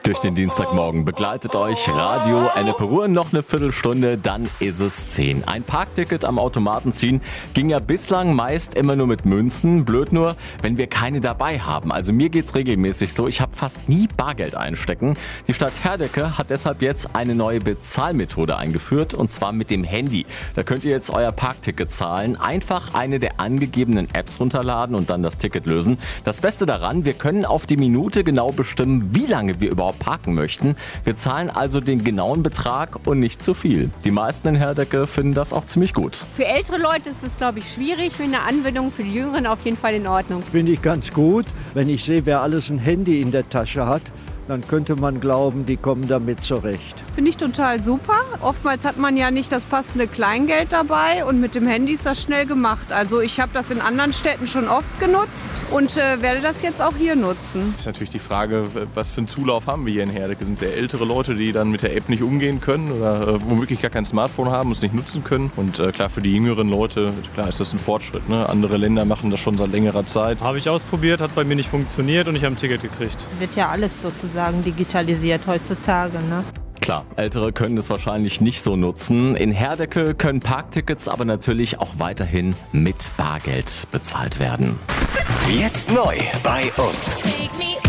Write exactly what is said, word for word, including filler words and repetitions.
Durch den Dienstagmorgen begleitet euch Radio Ennepe-Ruhr noch eine Viertelstunde, dann ist es zehn. Ein Parkticket am Automaten ziehen ging ja bislang meist immer nur mit Münzen. Blöd nur, wenn wir keine dabei haben. Also mir geht's regelmäßig so, ich habe fast nie Bargeld einstecken. Die Stadt Herdecke hat deshalb jetzt eine neue Bezahlmethode eingeführt, und zwar mit dem Handy. Da könnt ihr jetzt euer Parkticket zahlen, einfach eine der angegebenen Apps runterladen und dann das Ticket lösen. Das Beste daran, wir können auf die Minute genau bestimmen, wie lange wir überhaupt parken möchten. Wir zahlen also den genauen Betrag und nicht zu viel. Die meisten in Herdecke finden das auch ziemlich gut. Für ältere Leute ist es, glaube ich, schwierig. Für eine Anwendung für die Jüngeren auf jeden Fall in Ordnung. Finde ich ganz gut. Wenn ich sehe, wer alles ein Handy in der Tasche hat, dann könnte man glauben, die kommen damit zurecht. Finde ich total super. Oftmals hat man ja nicht das passende Kleingeld dabei und mit dem Handy ist das schnell gemacht. Also ich habe das in anderen Städten schon oft genutzt und äh, werde das jetzt auch hier nutzen. Das ist natürlich die Frage, was für einen Zulauf haben wir hier in Herdecke? Sind es eher ältere Leute, die dann mit der App nicht umgehen können oder äh, womöglich gar kein Smartphone haben und es nicht nutzen können? Und äh, klar, für die jüngeren Leute, klar ist das ein Fortschritt. Ne? Andere Länder machen das schon seit längerer Zeit. Habe ich ausprobiert, hat bei mir nicht funktioniert und ich habe ein Ticket gekriegt. Es wird ja alles sozusagen digitalisiert heutzutage, ne? Klar, Ältere können es wahrscheinlich nicht so nutzen. In Herdecke können Parktickets aber natürlich auch weiterhin mit Bargeld bezahlt werden. Jetzt neu bei uns. Take me